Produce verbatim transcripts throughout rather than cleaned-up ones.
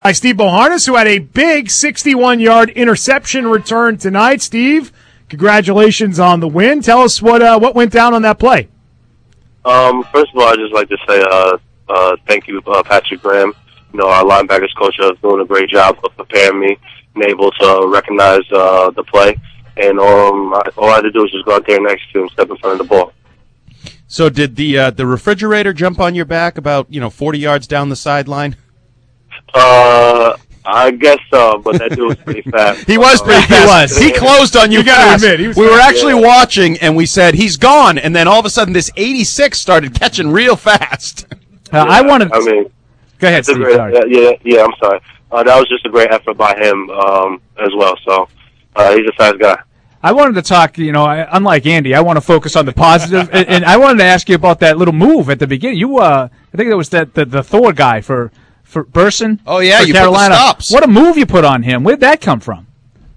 Hi, Steve Boharnis, who had a big sixty-one-yard interception return tonight. Steve, congratulations on the win. Tell us what uh, what went down on that play. Um, first of all, I'd just like to say uh, uh, thank you, uh, Patrick Graham. You know, our linebackers coach is doing a great job of preparing me and able to recognize uh, the play. And um, I, all I had to do was just go out there next to him, step in front of the ball. So did the uh, the refrigerator jump on your back about, you know, forty yards down the sideline? Uh, I guess so, but that dude was pretty fast. He was pretty fast. He, was. he closed on you, you gotta fast. admit, he was we fast. were actually yeah. watching, and we said, he's gone. And then all of a sudden, this eighty-six started catching real fast. Uh, yeah, I wanted. I mean, go ahead, Steve. Great, sorry. yeah, yeah, I'm sorry. Uh, that was just a great effort by him um, as well. So uh, he's a fast guy. I wanted to talk, you know, I, unlike Andy, I want to focus on the positive, and, and I wanted to ask you about that little move at the beginning. You, uh, I think it was that the, the Thor guy for for Burson. Oh yeah, for you Carolina. put the stops. What a move you put on him. Where'd that come from?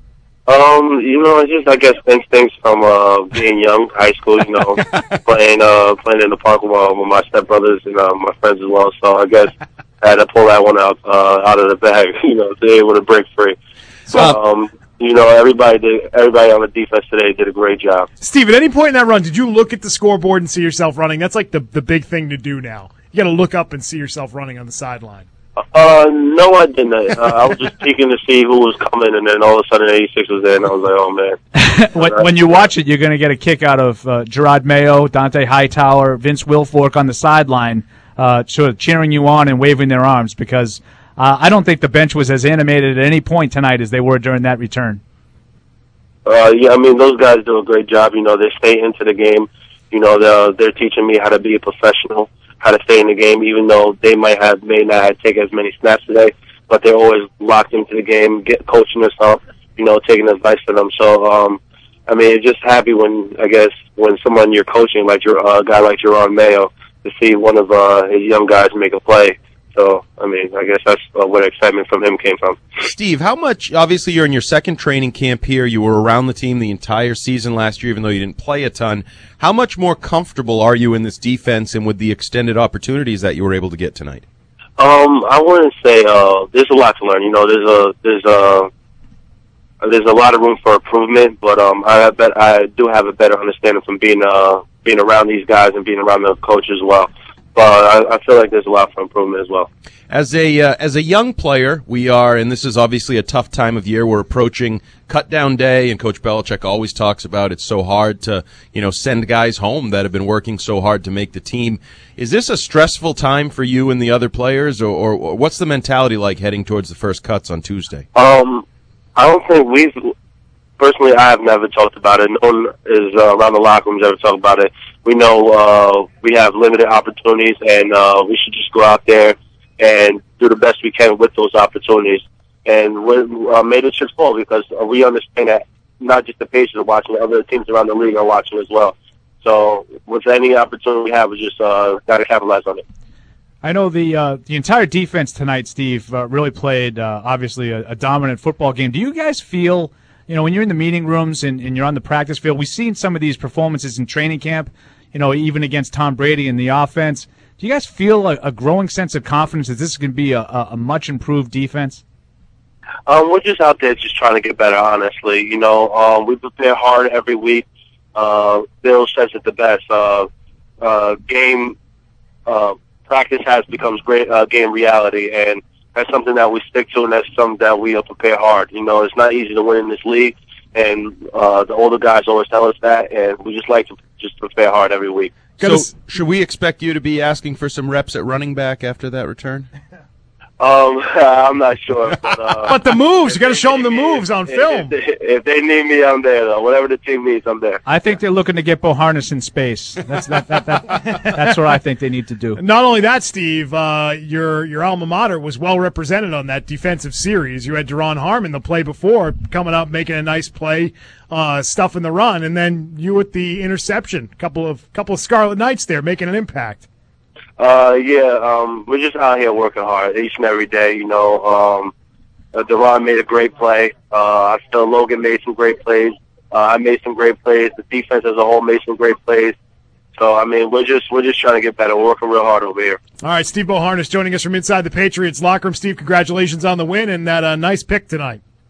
Um, you know, it's just I guess instincts from uh, being young, high school. You know, playing uh, playing in the park with, uh, with my stepbrothers and uh, my friends as well. So I guess I had to pull that one out uh, out of the bag. You know, to be able to break free. So. Um, You know, everybody did. Everybody on the defense today did a great job. Steve, at any point in that run, did you look at the scoreboard and see yourself running? That's like the the big thing to do now. You got to look up and see yourself running on the sideline. Uh, no, I didn't. Uh, I was just peeking to see who was coming, and then all of a sudden, eighty-six was there, and I was like, "Oh man!" when, when you watch it, you're going to get a kick out of uh, Gerard Mayo, Dante Hightower, Vince Wilfork on the sideline, uh, sort of cheering you on and waving their arms because. Uh, I don't think the bench was as animated at any point tonight as they were during that return. Uh, yeah, I mean, those guys do a great job. You know, they stay into the game. You know, they're, they're teaching me how to be a professional, how to stay in the game, even though they might have may not have taken as many snaps today, but they're always locked into the game, get coaching us up, you know, taking advice from them. So, um, I mean, it's just happy when, I guess, when someone you're coaching, like your uh, a guy like Gerard Mayo, to see one of uh, his young guys make a play. So, I mean, I guess that's uh, where excitement from him came from. Steve, how much, obviously you're in your second training camp here. You were around the team the entire season last year, even though you didn't play a ton. How much more comfortable are you in this defense and with the extended opportunities that you were able to get tonight? Um, I wouldn't say, uh, there's a lot to learn. You know, there's a, there's a, there's a lot of room for improvement, but, um, I bet I do have a better understanding from being, uh, being around these guys and being around the coach as well. But I, I feel like there's a lot for improvement as well. As a uh, as a young player, we are, and this is obviously a tough time of year. We're approaching cut-down day, and Coach Belichick always talks about it's so hard to, you know, send guys home that have been working so hard to make the team. Is this a stressful time for you and the other players, or, or, or what's the mentality like heading towards the first cuts on Tuesday? Um, I don't think we've personally. I have never talked about it. No one is uh, around the locker room has ever talked about it. We know uh, we have limited opportunities, and uh, we should just go out there and do the best we can with those opportunities. And we uh, made it just fall because uh, we understand that not just the Patriots are watching, other teams around the league are watching as well. So with any opportunity we have, we just uh, got to capitalize on it. I know the uh, the entire defense tonight, Steve, uh, really played, uh, obviously, a, a dominant football game. Do you guys feel, you know, when you're in the meeting rooms and, and you're on the practice field, we've seen some of these performances in training camp, you know, even against Tom Brady in the offense. Do you guys feel a, a growing sense of confidence that this is going to be a, a, a much improved defense? Um, we're just out there just trying to get better, honestly. You know, um, we prepare hard every week. Uh, Bill says it the best. Uh, uh, game uh, practice has becomes great uh, game reality, and that's something that we stick to, and that's something that we uh, prepare hard. You know, it's not easy to win in this league, and uh, the older guys always tell us that, and we just like to just prepare hard every week. So, should we expect you to be asking for some reps at running back after that return? Um, I'm not sure. But, uh, but the moves, you got to show them the moves on if, film. If they, if they need me, I'm there, though. Whatever the team needs, I'm there. I think they're looking to get Boharnis in space. That's that, that, that, that's what I think they need to do. Not only that, Steve, uh, your your alma mater was well represented on that defensive series. You had Deron Harmon the play before coming up, making a nice play, uh, stuffing the run, and then you with the interception. Couple of couple of Scarlet Knights there making an impact. Uh, yeah, um, we're just out here working hard each and every day, you know. Um, uh, Deron made a great play. Uh, I feel Logan made some great plays. Uh, I made some great plays. The defense as a whole made some great plays. So I mean, we're just we're just trying to get better. We're working real hard over here. All right, Steve Boharnis joining us from inside the Patriots locker room. Steve, congratulations on the win and that uh, nice pick tonight.